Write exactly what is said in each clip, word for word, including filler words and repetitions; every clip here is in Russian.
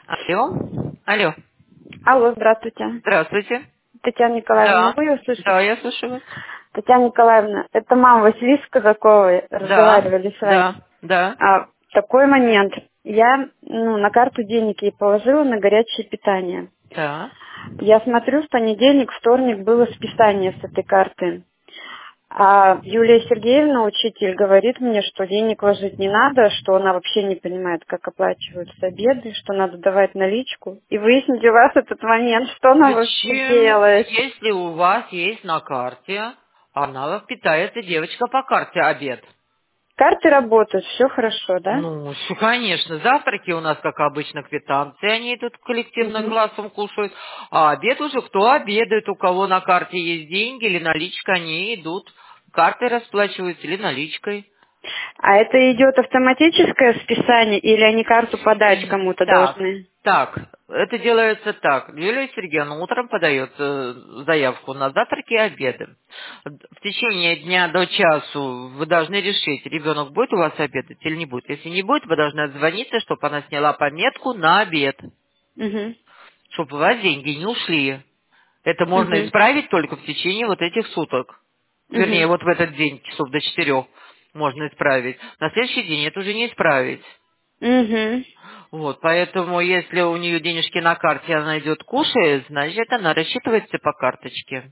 Алло. Алло. Алло, здравствуйте. Здравствуйте. Татьяна Николаевна, Да. могу я услышать? Да, я слушаю вас. Татьяна Николаевна, это мама Василиса Казаковой, Да. разговаривали с вами. Да. Да. А, такой момент. Я ну, на карту денег ей положила на горячее питание. Да. Я смотрю, в понедельник, вторник было списание с этой карты. А Юлия Сергеевна, учитель, говорит мне, что денег ложить не надо, что она вообще не понимает, как оплачиваются обеды, что надо давать наличку. И выяснить у вас этот момент, что она вообще Почему, делает. если у вас есть на карте, она питается девочка по карте обед? Карты работают, все хорошо, да? Ну, все, конечно. Завтраки у нас, как обычно, квитанции, они идут коллективным Мгм. классом кушают. А обед уже кто обедает, у кого на карте есть деньги или наличка, они идут. Картой расплачиваются или наличкой. А это идет автоматическое списание или они карту подать кому-то Так, должны? так, это делается так. Юлия Сергеевна утром подает э, заявку на завтраки и обеды. В течение дня до часу вы должны решить, ребенок будет у вас обедать или не будет. Если не будет, вы должны отзвониться, чтобы она сняла пометку на обед, Угу. чтобы у вас деньги не ушли. Это можно Угу. исправить только в течение вот этих суток. Вернее, Угу. вот в этот день, часов до четырех, можно исправить. На следующий день это уже не исправить. Угу. Вот, поэтому если у нее денежки на карте, она идет кушает, значит, она рассчитывается по карточке.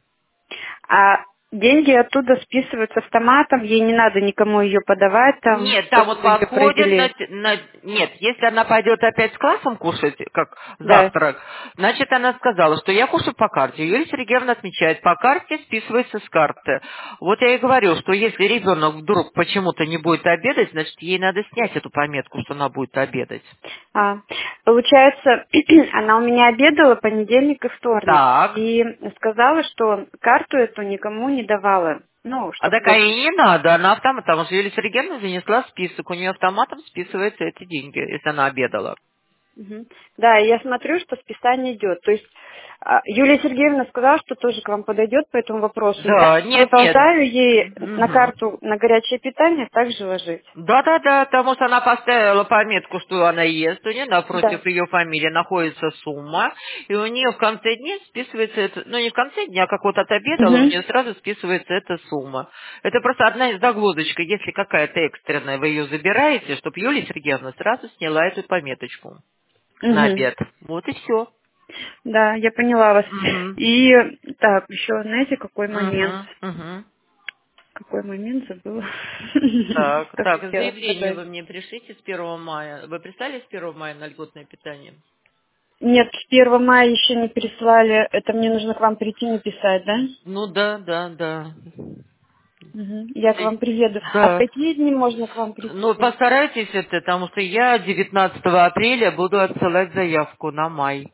А деньги оттуда списываются автоматом, ей не надо никому ее подавать там, Нет, там чтобы вот мы ее подходит на, провели. т- на- Нет, если она пойдет опять с классом кушать, как Да. завтрак, значит, она сказала, что я кушаю по карте. Юлия Сергеевна отмечает, по карте списывается с карты. Вот я и говорю, что если ребенок вдруг почему-то не будет обедать, значит, ей надо снять эту пометку, что она будет обедать. А, получается, она у меня обедала понедельник и вторник Так. и сказала, что карту эту никому не давала. Ну, А чтобы так а вот... ей не надо, она автомат, потому что Юлия Сергеевна занесла список, у нее автоматом списываются эти деньги, если она обедала. Мгм. Да, и я смотрю, что списание идет. То есть а, Юлия Сергеевна сказала, что тоже к вам подойдет по этому вопросу. Я Да, нет, нет. продолжаю ей на Мгм. карту на горячее питание также ложить. Да-да-да, потому что она поставила пометку, что она ест, у нее Да. напротив ее фамилии находится сумма, и у нее в конце дня списывается это, ну не в конце дня, а как вот отобедала, у Мгм. нее сразу списывается эта сумма. Это просто одна из загвоздочек, если какая-то экстренная, вы ее забираете, чтобы Юлия Сергеевна сразу сняла эту пометочку на Мгм. обед. Вот и все. Да, я поняла вас. Угу. И так, еще знаете, какой момент? Угу. Угу. Какой момент забыла? Так, Что так, хотела заявление сказать? вы мне пришлите с первого мая. Вы прислали с первого мая на льготное питание? Нет, с первого мая еще не переслали. Это мне нужно к вам прийти написать, да? Ну да, да, да. Мгм. Я к вам приеду. А в Да. какие дни можно к вам Ну, прийти? постарайтесь это, потому что я девятнадцатого апреля буду отсылать заявку на май.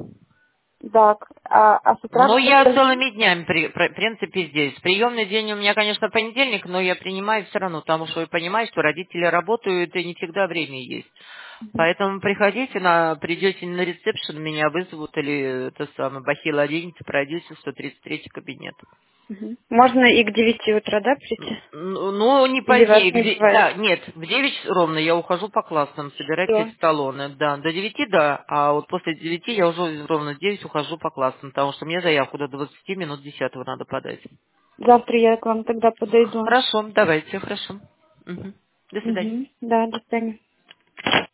Так, а, а с утра Ну, вы я подожди. целыми днями, при- при- в принципе, здесь. Приемный день у меня, конечно, понедельник, но я принимаю все равно, потому что я понимаю, что родители работают, и не всегда время есть. Поэтому приходите, на, придете на ресепшн, меня вызовут, или это самое, Бахила одиннадцать, пройдете в сто тридцать третий кабинет. Мгм. Можно и к девяти утра, да, прийти? Ну, ну, не Или позднее. вас не Где, бывает? да, нет, в девять ровно я ухожу по классам, собирайтесь Все. в талоны. Да, до девяти, да, а вот после девяти я уже ровно в девять ухожу по классам, потому что мне заявку до двадцати минут десятого надо подать. Завтра я к вам тогда подойду. Хорошо, давайте, хорошо. Мгм. До свидания. Угу. Да, до свидания.